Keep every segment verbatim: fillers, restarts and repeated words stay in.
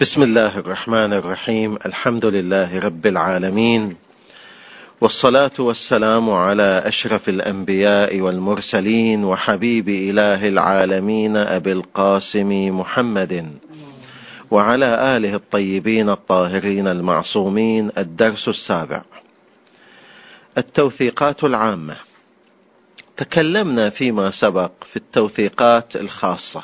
بسم الله الرحمن الرحيم. الحمد لله رب العالمين، والصلاة والسلام على أشرف الأنبياء والمرسلين وحبيب إله العالمين أبي القاسم محمد وعلى آله الطيبين الطاهرين المعصومين. الدرس السابع: التوثيقات العامة. تكلمنا فيما سبق في التوثيقات الخاصة.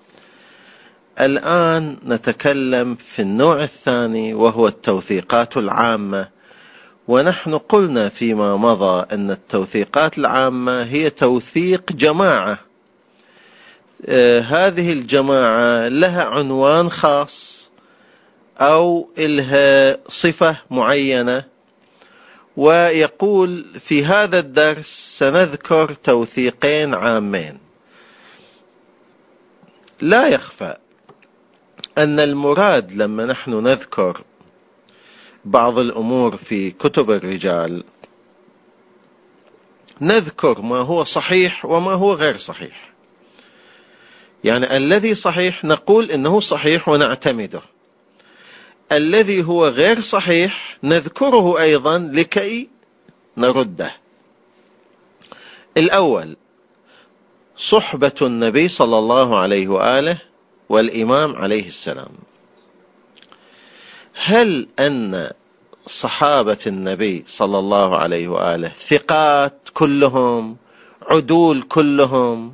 الآن نتكلم في النوع الثاني وهو التوثيقات العامة. ونحن قلنا فيما مضى أن التوثيقات العامة هي توثيق جماعة. آه هذه الجماعة لها عنوان خاص أو لها صفة معينة، ويقول في هذا الدرس سنذكر توثيقين عامين. لا يخفى أن المراد لما نحن نذكر بعض الأمور في كتب الرجال نذكر ما هو صحيح وما هو غير صحيح. يعني الذي صحيح نقول إنه صحيح ونعتمده، الذي هو غير صحيح نذكره أيضا لكي نرده. الأول: صحبة النبي صلى الله عليه وآله والإمام عليه السلام. هل أن صحابة النبي صلى الله عليه وآله ثقات كلهم، عدول كلهم؟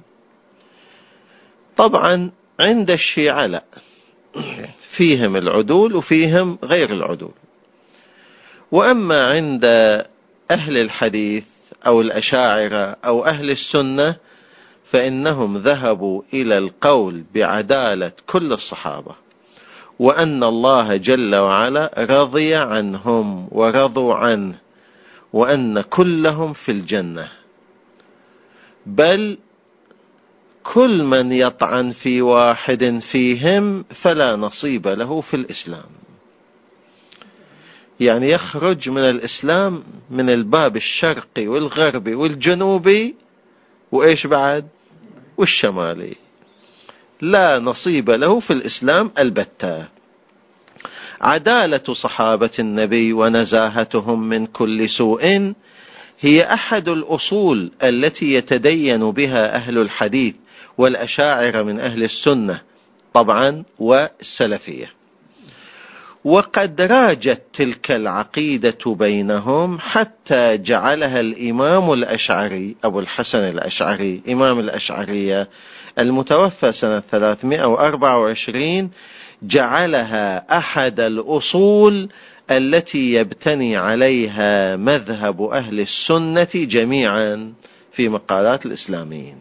طبعا عند الشيعة لا، فيهم العدول وفيهم غير العدول. وأما عند أهل الحديث أو الأشاعرة أو أهل السنة فإنهم ذهبوا إلى القول بعدالة كل الصحابة، وأن الله جل وعلا رضي عنهم ورضوا عنه، وأن كلهم في الجنة، بل كل من يطعن في واحد فيهم فلا نصيب له في الإسلام. يعني يخرج من الإسلام من الباب الشرقي والغربي والجنوبي وإيش بعد والشمالي، لا نصيب له في الإسلام البتة. عدالة صحابة النبي ونزاهتهم من كل سوء هي أحد الأصول التي يتدين بها أهل الحديث والأشاعرة من أهل السنة طبعا والسلفية. وقد راجت تلك العقيدة بينهم حتى جعلها الإمام الأشعري أبو الحسن الأشعري إمام الأشعرية المتوفى سنة ثلاثمائة وأربعة وعشرين، جعلها أحد الأصول التي يبتني عليها مذهب أهل السنة جميعا في مقالات الإسلاميين.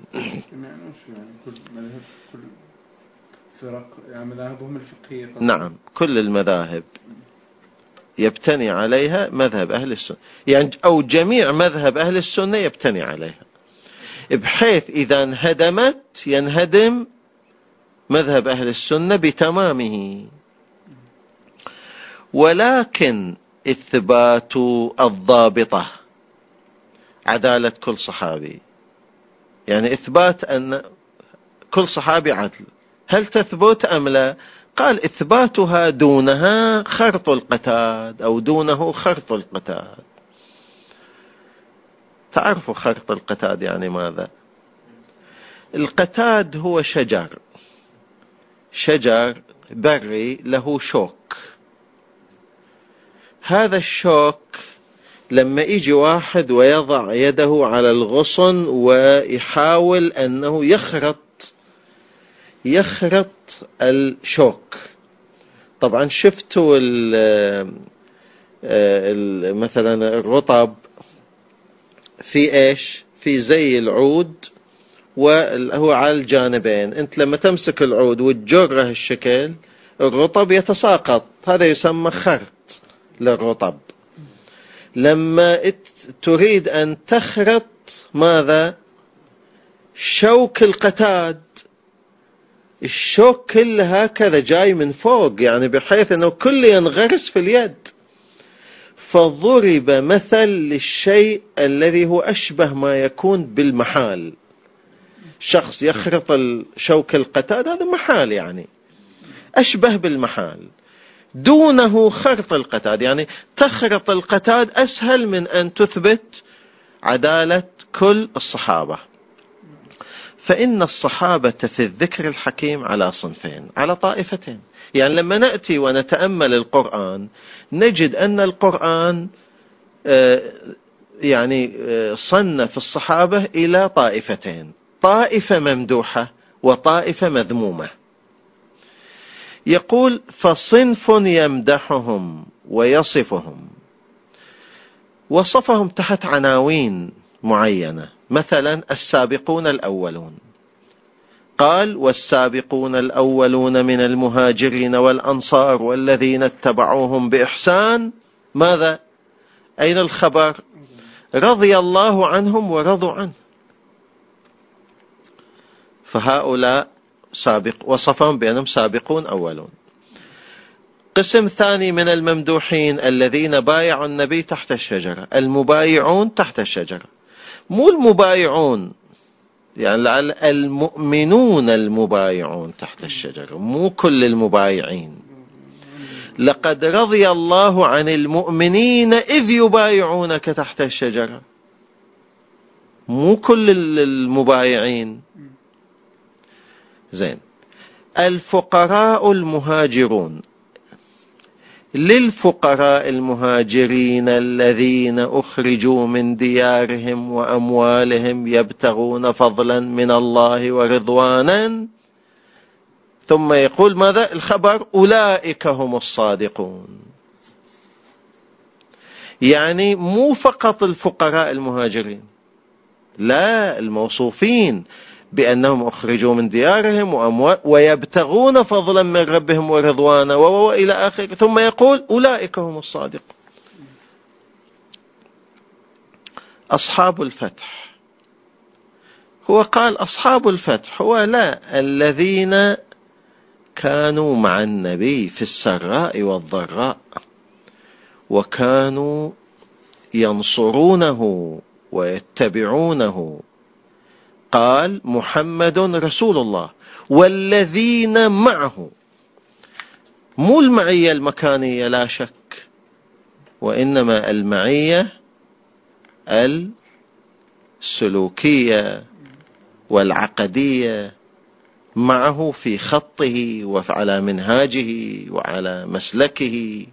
فرق يعني مذاهبهم الفقهية. نعم، كل المذاهب يبتني عليها مذهب أهل السنة، يعني أو جميع مذهب أهل السنة يبتني عليها، بحيث إذا انهدمت ينهدم مذهب أهل السنة بتمامه. ولكن إثبات الضابطة، عدالة كل صحابي، يعني إثبات أن كل صحابي عدل، هل تثبت أم لا؟ قال إثباتها دونها خرط القتاد أو دونه خرط القتاد. تعرفوا خرط القتاد يعني ماذا؟ القتاد هو شجر شجر بري له شوك. هذا الشوك لما يجي واحد ويضع يده على الغصن ويحاول أنه يخرط يخرط الشوك، طبعا شفتوا مثلا الرطب في ايش؟ في زي العود وهو على الجانبين، انت لما تمسك العود وتجره الشكل الرطب يتساقط، هذا يسمى خرط للرطب. لما تريد ان تخرط ماذا؟ شوك القتاد، الشوك كله هكذا جاي من فوق، يعني بحيث انه كله ينغرس في اليد. فضرب مثل للشيء الذي هو أشبه ما يكون بالمحال. شخص يخرط الشوك القتاد هذا محال، يعني أشبه بالمحال. دونه خرط القتاد، يعني تخرط القتاد أسهل من أن تثبت عدالة كل الصحابة. فإن الصحابة في الذكر الحكيم على صنفين، على طائفتين. يعني لما نأتي ونتأمل القرآن نجد أن القرآن يعني صنف الصحابة إلى طائفتين، طائفة ممدوحة وطائفة مذمومة. يقول فصنف يمدحهم ويصفهم، وصفهم تحت عناوين معينة، مثلا السابقون الأولون، قال والسابقون الأولون من المهاجرين والأنصار والذين اتبعوهم بإحسان، ماذا؟ أين الخبر؟ رضي الله عنهم ورضوا عنه. فهؤلاء سابق، وصفهم بأنهم سابقون أولون. قسم ثاني من الممدوحين الذين بايعوا النبي تحت الشجرة، المبايعون تحت الشجرة، مو المبايعون يعني لعل المؤمنون المبايعون تحت الشجرة، مو كل المبايعين. لقد رضي الله عن المؤمنين إذ يبايعونك تحت الشجرة، مو كل المبايعين. زين. الفقراء المهاجرون، للفقراء المهاجرين الذين أخرجوا من ديارهم وأموالهم يبتغون فضلا من الله ورضوانا، ثم يقول ماذا الخبر؟ أولئك هم الصادقون. يعني مو فقط الفقراء المهاجرين، لا، الموصوفين بأنهم أخرجوا من ديارهم وأموال ويبتغون فضلا من ربهم ورضوانا وإلى آخر، ثم يقول أولئك هم الصادقون. أصحاب الفتح، هو قال أصحاب الفتح، هو لا، الذين كانوا مع النبي في السراء والضراء وكانوا ينصرونه ويتبعونه. قال محمد رسول الله والذين معه، مو المعية المكانية لا شك، وإنما المعية السلوكية والعقدية، معه في خطه وعلى منهاجه وعلى مسلكه.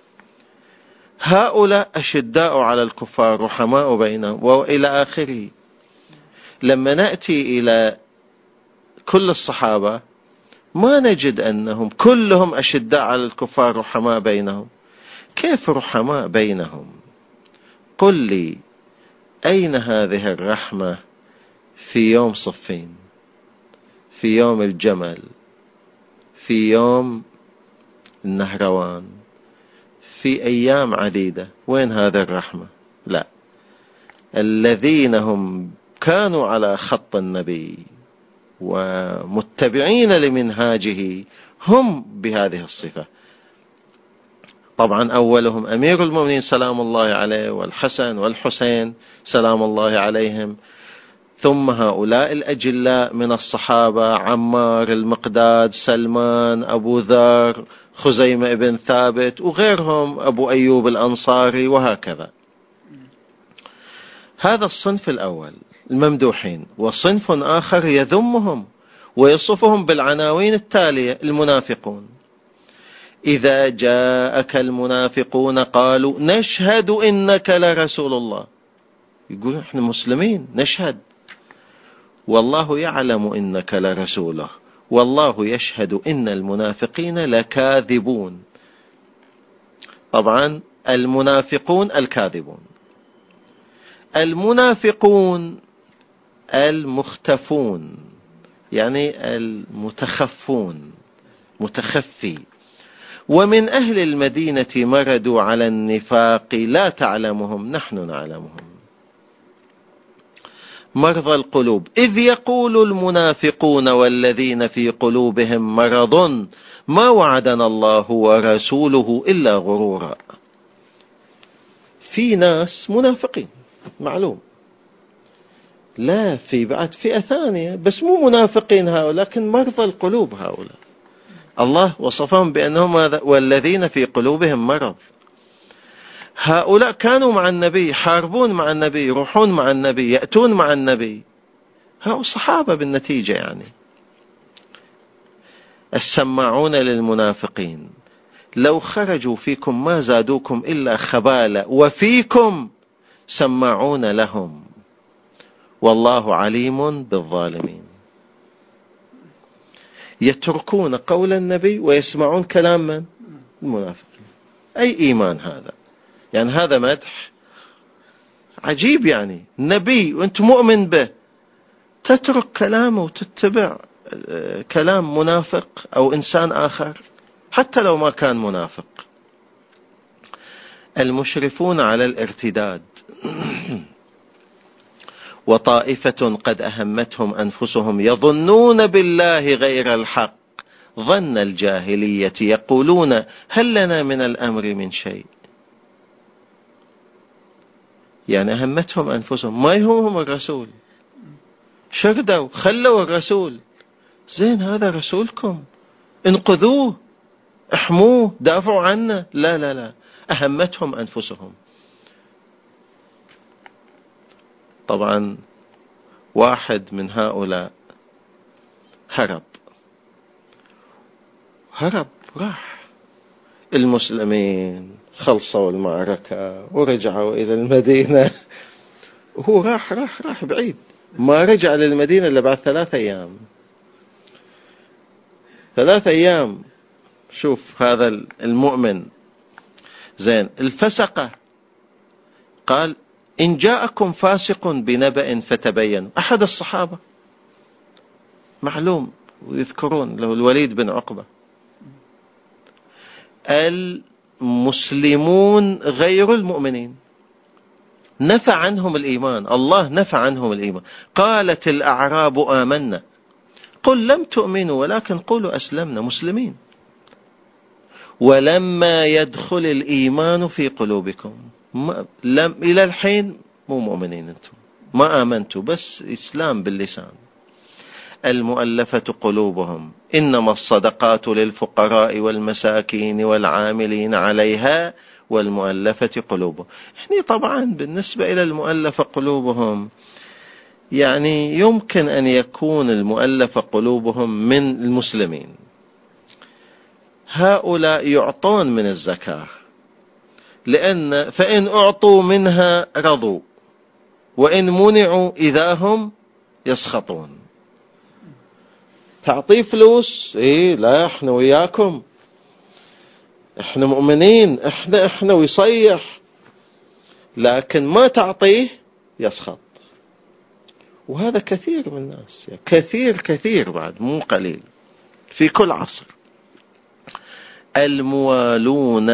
هؤلاء أشداء على الكفار رحماء بينهم وإلى آخره. لما نأتي إلى كل الصحابة ما نجد أنهم كلهم أشداء على الكفار رحماء بينهم. كيف رحماء بينهم؟ قل لي أين هذه الرحمة في يوم صفين، في يوم الجمل، في يوم النهروان، في أيام عديدة؟ وين هذا الرحمة؟ لا، الذين هم كانوا على خط النبي ومتبعين لمنهاجه هم بهذه الصفة. طبعا أولهم أمير المؤمنين سلام الله عليه، والحسن والحسين سلام الله عليهم، ثم هؤلاء الأجلاء من الصحابة، عمار، المقداد، سلمان، أبو ذر، خزيمة بن ثابت، وغيرهم، أبو أيوب الأنصاري، وهكذا. هذا الصنف الأول الممدوحين. وصنف آخر يذمهم ويصفهم بالعناوين التالية: المنافقون. إذا جاءك المنافقون قالوا نشهد إنك لرسول الله. يقول احنا مسلمين نشهد، والله يعلم إنك لرسوله والله يشهد إن المنافقين لكاذبون. طبعا المنافقون الكاذبون. المنافقون المختفون، يعني المتخفون، متخفي. ومن أهل المدينة مردوا على النفاق لا تعلمهم نحن نعلمهم. مرضى القلوب، إذ يقول المنافقون والذين في قلوبهم مرض ما وعدنا الله ورسوله إلا غرورا. في ناس منافقين معلوم، لا، في بعد فئة ثانية بس مو منافقين هؤلاء، لكن مرضى القلوب هؤلاء، الله وصفهم بأنهم والذين في قلوبهم مرض. هؤلاء كانوا مع النبي، يحاربون مع النبي، يروحون مع النبي، يأتون مع النبي، هؤلاء صحابة بالنتيجة. يعني السماعون للمنافقين لو خرجوا فيكم ما زادوكم إلا خبالة وفيكم سماعون لهم والله عليم بالظالمين. يتركون قول النبي ويسمعون كلام من؟ المنافقين. أي إيمان هذا؟ يعني هذا مدح عجيب. يعني نبي وأنت مؤمن به تترك كلامه وتتبع كلام منافق أو إنسان آخر حتى لو ما كان منافق. المشرفون على الارتداد وطائفة قد أهمتهم أنفسهم يظنون بالله غير الحق ظن الجاهلية يقولون هل لنا من الأمر من شيء. يعني أهمتهم أنفسهم، ما يهمهم الرسول، شردوا خلوا الرسول. زين هذا رسولكم، انقذوه، احموه، دافعوا عنه. لا لا لا، أهمتهم أنفسهم. طبعا واحد من هؤلاء هرب هرب راح، المسلمين خلصوا المعركة ورجعوا إلى المدينة، وهو راح راح راح بعيد، ما رجع للمدينة إلا بعد ثلاثة أيام. ثلاثة أيام. شوف هذا المؤمن. زين الفسقة قال إن جاءكم فاسق بنبأ فتبين. أحد الصحابة معلوم ويذكرون له الوليد بن عقبة. المسلمون غير المؤمنين، نفى عنهم الإيمان، الله نفى عنهم الإيمان. قالت الأعراب آمنا قل لم تؤمنوا ولكن قولوا أسلمنا، مسلمين. ولما يدخل الإيمان في قلوبكم، لم إلى الحين مو مؤمنين أنتم، ما آمنتوا، بس إسلام باللسان. المؤلفة قلوبهم إنما الصدقات للفقراء والمساكين والعاملين عليها والمؤلفة قلوبهم. يعني طبعا بالنسبة إلى المؤلفة قلوبهم، يعني يمكن أن يكون المؤلفة قلوبهم من المسلمين. هؤلاء يعطون من الزكاة، لأن فإن أعطوا منها رضوا وإن منعوا إذا هم يسخطون. تعطيه فلوس، إيه لا إحنا وياكم، إحنا مؤمنين، إحنا إحنا ويصيح، لكن ما تعطيه يسخط. وهذا كثير من الناس، كثير كثير بعد، مو قليل، في كل عصر. الموالون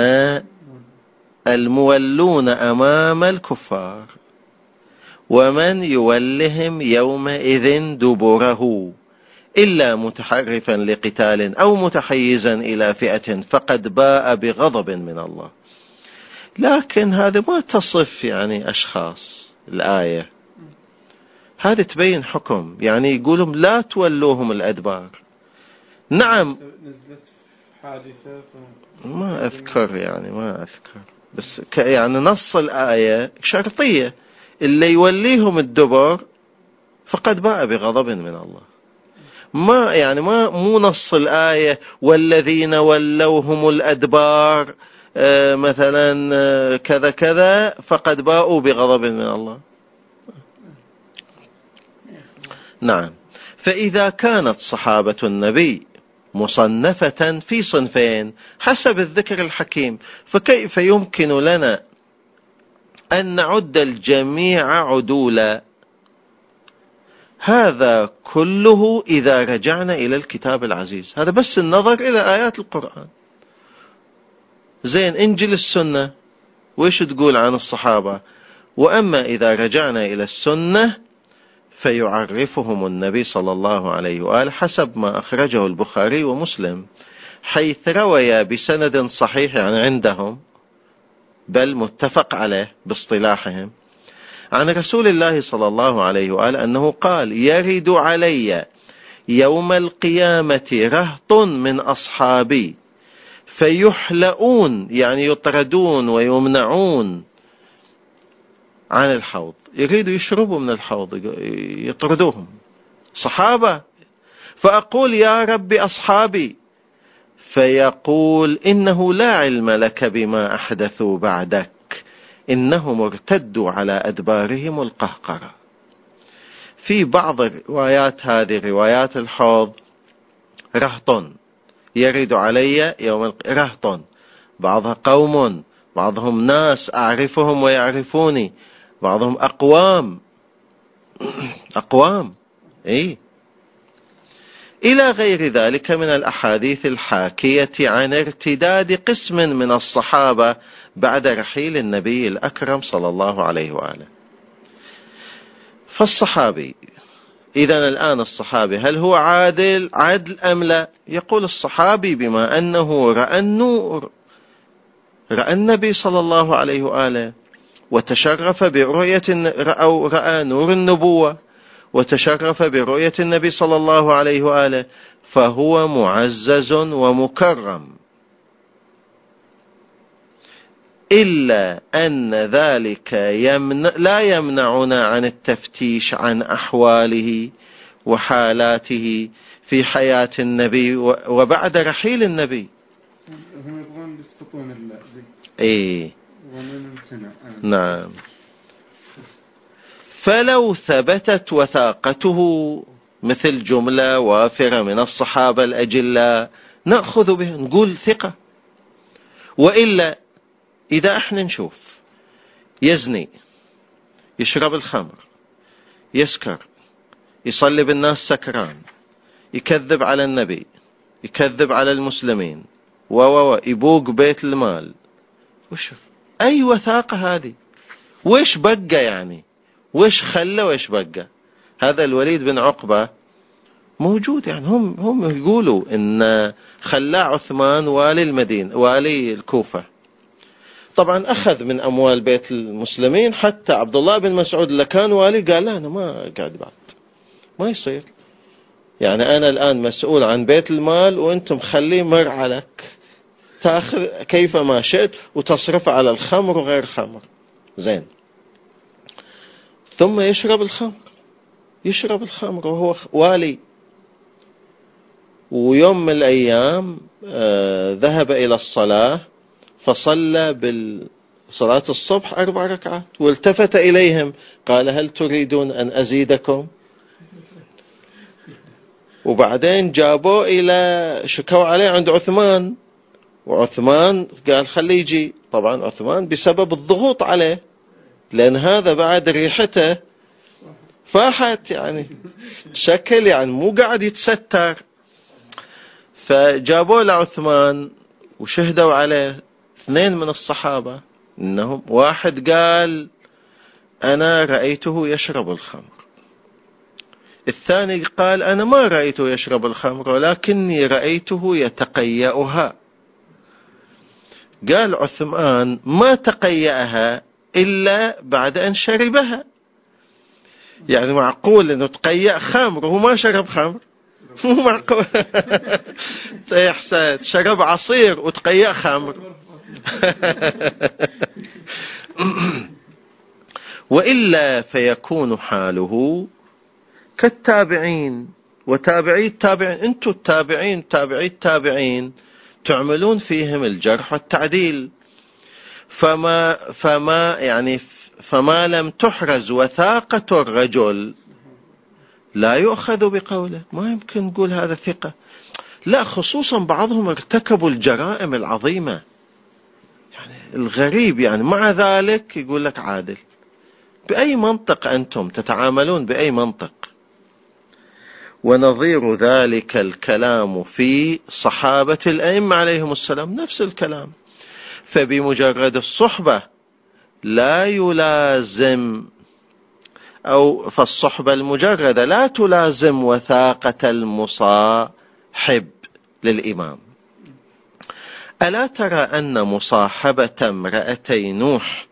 المولون أمام الكفار ومن يولهم يومئذ دبره إلا متحرفا لقتال أو متحيزا إلى فئة فقد باء بغضب من الله. لكن هذا ما تصف يعني أشخاص الآية، هذا تبين حكم. يعني يقولهم لا تولوهم الأدبار. نعم نزلت حادثة ما أذكر، يعني ما أذكر، بس يعني نص الآية شرطية، اللي يوليهم الدبر فقد باء بغضب من الله. ما يعني ما مو نص الآية والذين ولوهم الأدبار آه مثلا آه كذا كذا فقد باءوا بغضب من الله. نعم. فإذا كانت صحابة النبي مصنفة في صنفين حسب الذكر الحكيم، فكيف يمكن لنا أن نعد الجميع عدولا؟ هذا كله إذا رجعنا إلى الكتاب العزيز. هذا بس النظر إلى آيات القرآن. زين إنجيل السنة وإيش تقول عن الصحابة؟ وأما إذا رجعنا إلى السنة فيعرفهم النبي صلى الله عليه وآله حسب ما أخرجه البخاري ومسلم، حيث روي بسند صحيح يعني عندهم، بل متفق عليه باصطلاحهم، عن رسول الله صلى الله عليه وآله أنه قال: يرد علي يوم القيامة رهط من أصحابي فيحلؤون، يعني يطردون ويمنعون عن الحوض، يريدوا يشربوا من الحوض يطردوهم صحابة. فأقول يا رب أصحابي، فيقول إنه لا علم لك بما أحدثوا بعدك، إنهم ارتدوا على أدبارهم القهقرة. في بعض الروايات، هذه روايات الحوض، رهط يرد علي يوم القيامة، رهط بعضها قوم، بعضهم ناس أعرفهم ويعرفوني، بعضهم أقوام أقوام إيه، إلى غير ذلك من الأحاديث الحاكية عن ارتداد قسم من الصحابة بعد رحيل النبي الأكرم صلى الله عليه وآله. فالصحابي إذن الآن الصحابي هل هو عادل عدل أم لا؟ يقول الصحابي بما أنه رأى النور، رأى النبي صلى الله عليه وآله وتشرف برؤية، أو رأى نور النبوة وتشرف برؤية النبي صلى الله عليه وآله، فهو معزز ومكرم، إلا أن ذلك يمنع لا يمنعنا عن التفتيش عن أحواله وحالاته في حياة النبي وبعد رحيل النبي. هم يبغون يسقطون الله. إيه نعم. فلو ثبتت وثاقته مثل جملة وافرة من الصحابة الأجلاء نأخذ بها نقول ثقة. وإلا إذا احنا نشوف يزني، يشرب الخمر، يسكر، يصلي بالناس سكران، يكذب على النبي، يكذب على المسلمين، و يبوق بيت المال، وش أي وثاقة هذه؟ وش بقى يعني؟ وش خلى وش بقى؟ هذا الوليد بن عقبة موجود، يعني هم هم يقولوا إن خلى عثمان والي المدينة والي الكوفة، طبعا أخذ من أموال بيت المسلمين، حتى عبد الله بن مسعود اللي كان والي قال لا أنا ما قاعد بعد، ما يصير، يعني أنا الآن مسؤول عن بيت المال وأنتم خليه مرعى لك، تأخذ كيف ما شئت وتصرف على الخمر وغير خمر. زين، ثم يشرب الخمر، يشرب الخمر وهو والي. ويوم من الأيام آه ذهب إلى الصلاة فصلى بالصلاة الصبح أربع ركعات، والتفت إليهم قال هل تريدون أن أزيدكم؟ وبعدين جابوه إلى شكوا عليه عند عثمان، وعثمان قال خليه يجي، طبعا عثمان بسبب الضغوط عليه، لأن هذا بعد ريحته فاحت، يعني شكل يعني مو قاعد يتستر. فجابوه لعثمان وشهدوا عليه اثنين من الصحابة، إنهم واحد قال أنا رأيته يشرب الخمر، الثاني قال أنا ما رأيته يشرب الخمر ولكني رأيته يتقيأها. قال عثمان ما تقيأها إلا بعد أن شربها، يعني معقول أنه تقيأ خمر وهو ما شرب خمر؟ مو معقول. يا حسين شرب عصير وتقيأ خمر. وإلا فيكون حاله كالتابعين وتابعي التابعين. أنتم التابعين تابعي التابعين تعملون فيهم الجرح والتعديل، فما فما يعني فما لم تحرز وثاقة الرجل لا يؤخذ بقوله. ما يمكن نقول هذا ثقة، لا، خصوصا بعضهم ارتكبوا الجرائم العظيمة، يعني الغريب، يعني مع ذلك يقول لك عادل. بأي منطق أنتم تتعاملون؟ بأي منطق؟ ونظير ذلك الكلام في صحابة الأئمة عليهم السلام، نفس الكلام. فبمجرد الصحبة لا يلازم، أو فالصحبة المجردة لا تلازم وثاقة المصاحب للإمام. ألا ترى أن مصاحبة امرأتي نوح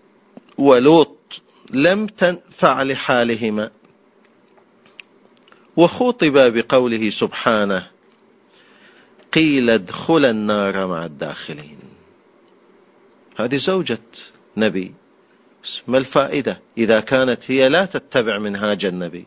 ولوط لم تنفع لحالهما، وخوطب بقوله سبحانه قيل ادخل النار مع الداخلين. هذه زوجة نبي، ما الفائدة إذا كانت هي لا تتبع منهاج النبي؟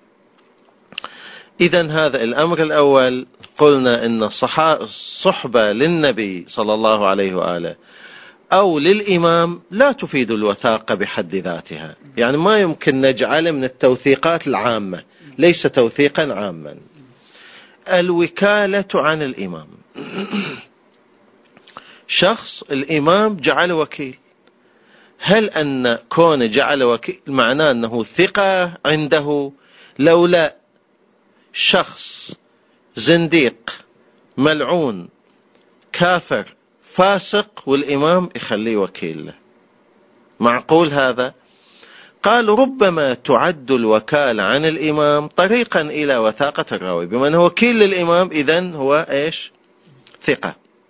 إذن هذا الأمر الأول، قلنا إن الصحبة للنبي صلى الله عليه وآله أو للإمام لا تفيد الوثاقة بحد ذاتها، يعني ما يمكن نجعل من التوثيقات العامة، ليس توثيقا عاما. الوكالة عن الإمام، شخص الإمام جعل وكيل، هل أن كون جعل وكيل معناه أنه ثقة عنده؟ لولا شخص زنديق ملعون كافر فاسق والإمام يخليه وكيل له، معقول هذا؟ قال ربما تعد الوكالة عن الإمام طريقا إلى وثاقة الراوي، بما أنه وكيل للإمام إذن هو إيش؟ ثقة.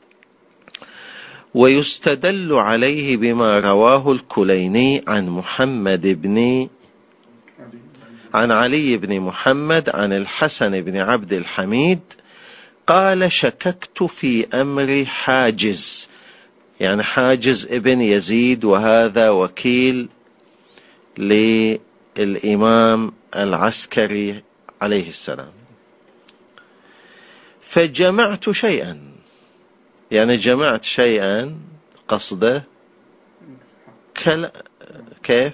ويستدل عليه بما رواه الكليني عن محمد بن عن علي بن محمد عن الحسن بن عبد الحميد قال شككت في أمر حاجز، يعني حاجز ابن يزيد، وهذا وكيل للإمام العسكري عليه السلام، فجمعت شيئا، يعني جمعت شيئا قصده كلا كيف؟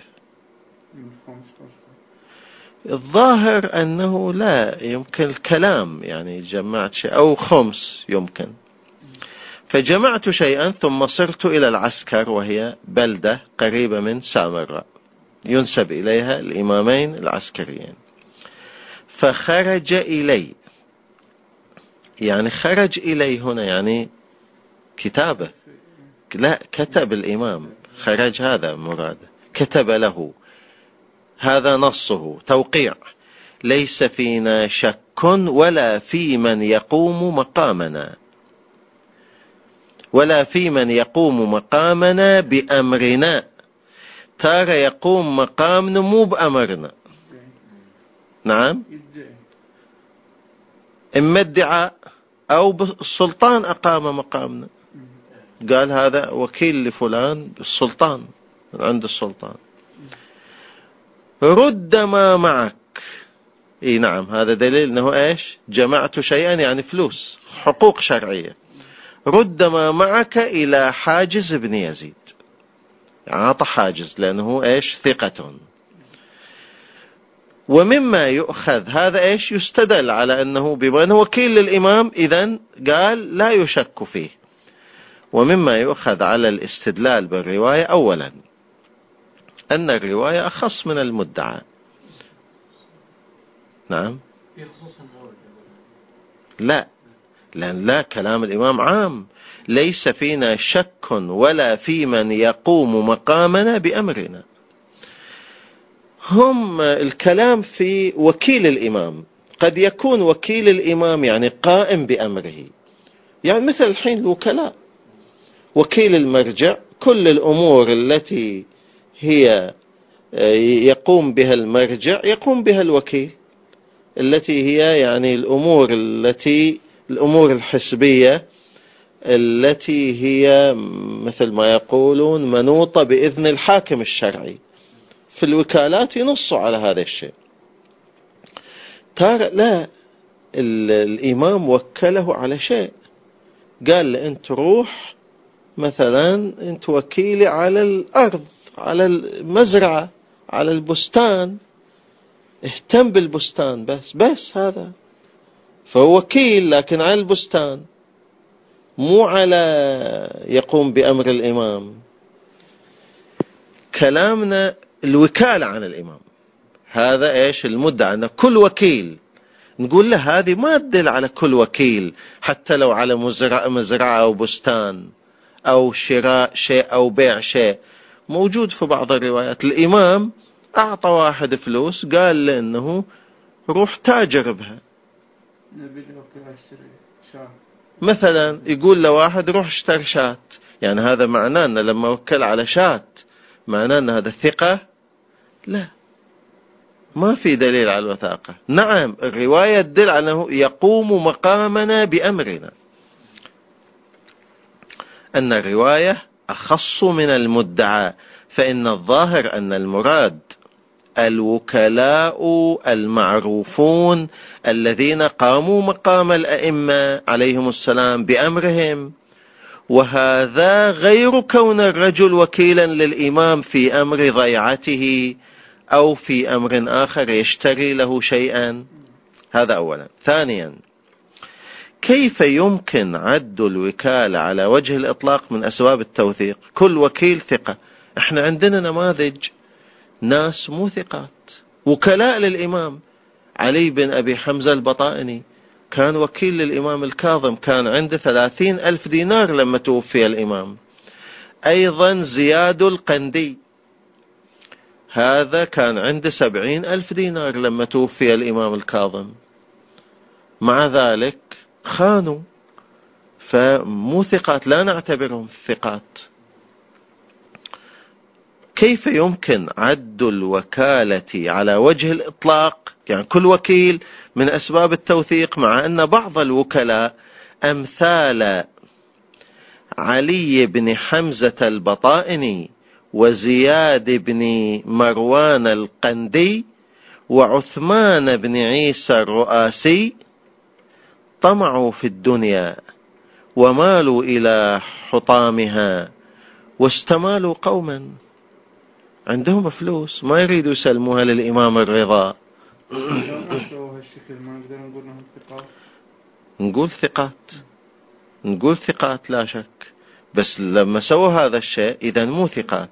الظاهر أنه لا يمكن الكلام، يعني جمعت شيء أو خمس يمكن. فجمعت شيئا ثم صرت إلى العسكر، وهي بلدة قريبة من سامراء ينسب إليها الإمامين العسكريين، فخرج إلي، يعني خرج إلي هنا يعني كتابة، لا كتب الإمام، خرج هذا مراده، كتب له، هذا نصه توقيع ليس فينا شك ولا في من يقوم مقامنا، ولا في من يقوم مقامنا بأمرنا، ترى يقوم مقامنا مو بأمرنا. نعم، إما ادعاء أو السلطان أقام مقامنا، قال هذا وكيل لفلان بالسلطان عند السلطان. رد ما معك، اي نعم، هذا دليل انه ايش؟ جمعت شيئا يعني فلوس، حقوق شرعية. رد ما معك الى حاجز بن يزيد، يعني عطى حاجز لانه ايش؟ ثقة. ومما يؤخذ هذا ايش؟ يستدل على انه بما انه وكيل للامام اذن قال لا يشك فيه. ومما يؤخذ على الاستدلال بالرواية اولا أن الرواية أخص من المدعى. نعم، لا، لأن لا، كلام الإمام عام، ليس فينا شك ولا في من يقوم مقامنا بأمرنا. هم الكلام في وكيل الإمام، قد يكون وكيل الإمام يعني قائم بأمره، يعني مثل الحين الوكلاء، وكيل المرجع كل الأمور التي هي يقوم بها المرجع يقوم بها الوكيل، التي هي يعني الأمور التي الأمور الحسبية التي هي مثل ما يقولون منوطة بإذن الحاكم الشرعي. في الوكالات ينصوا على هذا الشيء. ترى لا، الإمام وكله على شيء، قال له أنت روح مثلا، أنت وكيلي على الأرض، على المزرعة، على البستان، اهتم بالبستان بس بس هذا، فهو وكيل لكن على البستان، مو على يقوم بأمر الإمام. كلامنا الوكالة عن الإمام، هذا إيش المدعى، أن كل وكيل نقول له هذه ما تدل على كل وكيل، حتى لو على مزرعة, مزرعة أو بستان أو شراء شيء أو بيع شيء. موجود في بعض الروايات الإمام أعطى واحد فلوس، قال له إنه روح تاجر بها، مثلا يقول له واحد روح اشتري شات، يعني هذا معناه أن لما وكل على شات معناه أن هذا ثقة؟ لا، ما في دليل على الوثاقة. نعم الرواية تدل على أنه يقوم مقامنا بأمرنا، أن الرواية أخص من المدعى، فإن الظاهر أن المراد الوكلاء المعروفون الذين قاموا مقام الأئمة عليهم السلام بأمرهم، وهذا غير كون الرجل وكيلا للإمام في أمر ضيعته أو في أمر آخر يشتري له شيئا. هذا أولا. ثانيا، كيف يمكن عد الوكالة على وجه الإطلاق من أسباب التوثيق؟ كل وكيل ثقة. احنا عندنا نماذج ناس مو ثقات وكلاء للإمام. علي بن أبي حمزة البطائني كان وكيل للإمام الكاظم، كان عنده ثلاثين ألف دينار لما توفي الإمام. أيضا زياد القندي هذا كان عنده سبعين ألف دينار لما توفي الإمام الكاظم، مع ذلك خانوا، فمو ثقات، لا نعتبرهم ثقات. كيف يمكن عد الوكالة على وجه الإطلاق؟ يعني كل وكيل من أسباب التوثيق، مع أن بعض الوكلاء أمثال علي بن حمزة البطائني وزياد بن مروان القندي وعثمان بن عيسى الرؤاسي طمعوا في الدنيا ومالوا إلى حطامها واستمالوا قوما عندهم فلوس ما يريدوا يسلموها للإمام الرضا. نقول ثقات، نقول ثقات لا شك، بس لما سووا هذا الشيء إذن مو ثقات.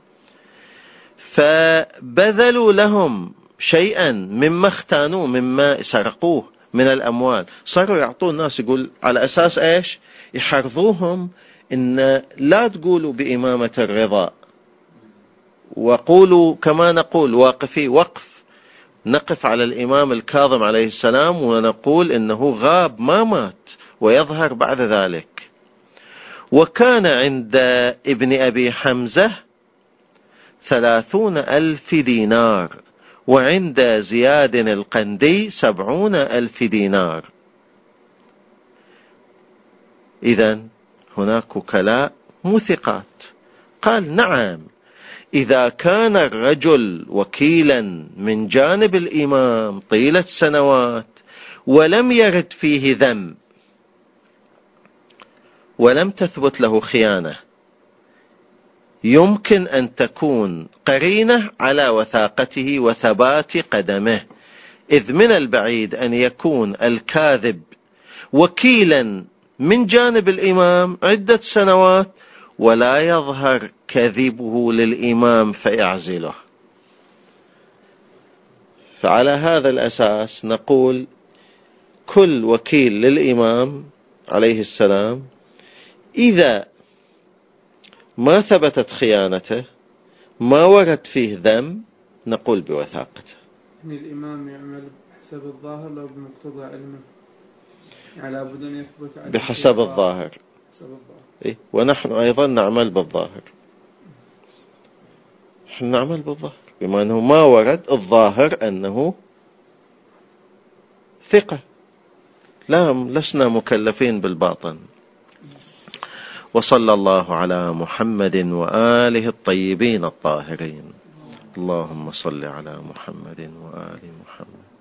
فبذلوا لهم شيئا مما اختانوه مما سرقوه من الأموال، صاروا يعطون الناس، يقول على أساس إيش؟ يحرضوهم إن لا تقولوا بإمامة الرضا، وقولوا كما نقول واقفي وقف، نقف على الإمام الكاظم عليه السلام ونقول إنه غاب ما مات ويظهر بعد ذلك. وكان عند ابن أبي حمزة ثلاثون ألف دينار، وعند زياد القندي سبعون ألف دينار. إذن هناك وكلاء مثقات. قال نعم، إذا كان الرجل وكيلا من جانب الإمام طيلة سنوات ولم يرد فيه ذنب ولم تثبت له خيانة، يمكن أن تكون قرينة على وثاقته وثبات قدمه، إذ من البعيد أن يكون الكاذب وكيلا من جانب الإمام عدة سنوات ولا يظهر كذبه للإمام فيعزله. فعلى هذا الأساس نقول كل وكيل للإمام عليه السلام إذا ما ثبتت خيانته، ما ورد فيه ذنب، نقول بوثاقته. يعني الإمام يعمل بحسب الظاهر لو بمقتضى علمه، يعني لابد أن يثبت بحسب الظاهر. إيه؟ ونحن أيضا نعمل بالظاهر، نحن نعمل بالظاهر بما أنه ما ورد الظاهر أنه ثقة، لا لسنا مكلفين بالباطن. وصلى الله على محمد وآله الطيبين الطاهرين. اللهم صل على محمد وآل محمد.